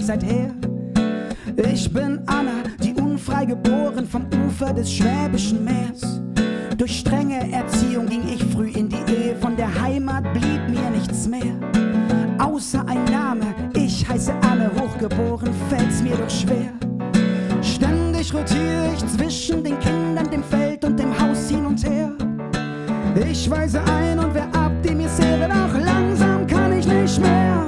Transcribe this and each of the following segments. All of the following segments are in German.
ich seither. Ich bin Anna, die unfrei geboren vom Ufer des Schwäbischen Meers. Durch strenge Erziehung ging ich früh in die Ehe, von der Heimat blieb mir nichts mehr. Außer ein Name, ich heiße Anne, hochgeboren, fällt's mir doch schwer. Ständig rotiere ich zwischen den Kindern, dem Feld und dem Haus hin und her. Ich weise ein und wer ab, die Misere, doch langsam kann ich nicht mehr.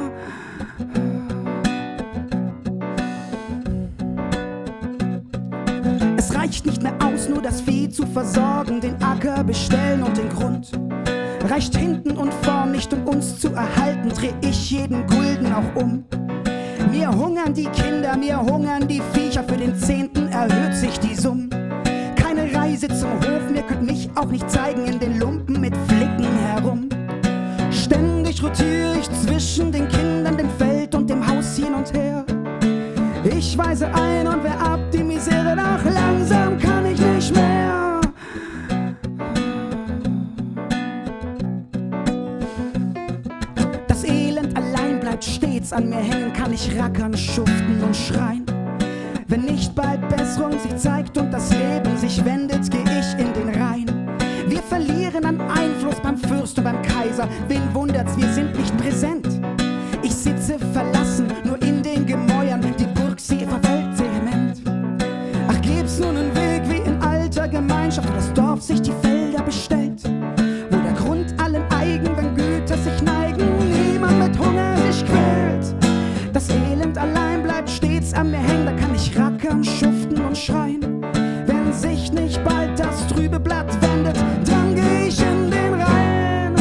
Es reicht nicht mehr aus, nur das Vieh zu versorgen, den Acker bestellen und den Grund. Reicht hinten und vorn nicht, um uns zu erhalten, dreh ich jeden Gulden auch um. Mir hungern die Kinder, mir hungern die Viecher, für den 10. erhöht sich die Summe. Keine Reise zum Hof, mir könnt mich auch nicht zeigen in den Lumpen mit Flicken herum. Ständig rotiere ich zwischen den Kindern, dem Feld und dem Haus hin und her. Ich weise ein und wer ab, die Misere, doch langsam kann ich nicht mehr. Das Elend allein bleibt stets an mir hängen, kann ich rackern, schuften und schreien. Wenn nicht bald Besserung sich zeigt und das Leben sich wendet, geh ich in den Rhein. Wir verlieren an Einfluss beim Fürst und beim Kaiser, wen wundert's, wir sind nicht präsent. Ich sitze verlassen, nur in den Gemäuern, die Burg, sie verfällt vehement. Ach, gibt's nun einen Weg wie in alter Gemeinschaft, wo das Dorf sich die Felder bestellt, wo der Grund allen eigenen Güter sich neigen, niemand mit Hunger sich quält. Das Elend allein bleibt stets an mir hängen, da kann ich rackern, schuften und schreien. Wenn sich nicht bald das trübe Blatt wendet, dann geh ich in den Rhein.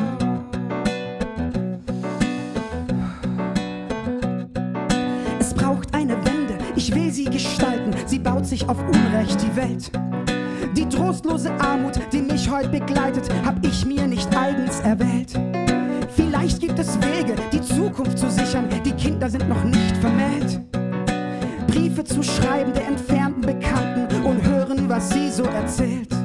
Es braucht eine Wende, ich will sie gestalten, sie baut sich auf Unrecht die Welt. Die trostlose Armut, die mich heute begleitet, hab ich mir nicht eigens erwählt. Vielleicht gibt es Wege, die Zukunft zu sichern, die Kinder sind noch nicht vermählt. Briefe zu schreiben der entfernten Bekannten und hören, was sie so erzählt.